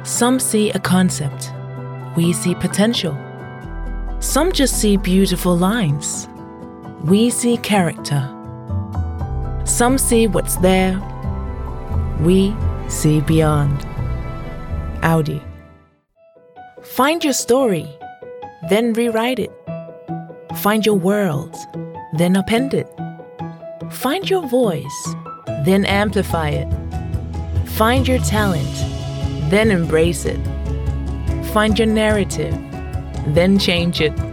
Some see a concept. We see potential. Some just see beautiful lines. We see character. Some see what's there. We see beyond. Audi. Find your story, then rewrite it. Find your world, then append it. Find your voice, then amplify it. Find your talent, then embrace it. Find your narrative, then change it.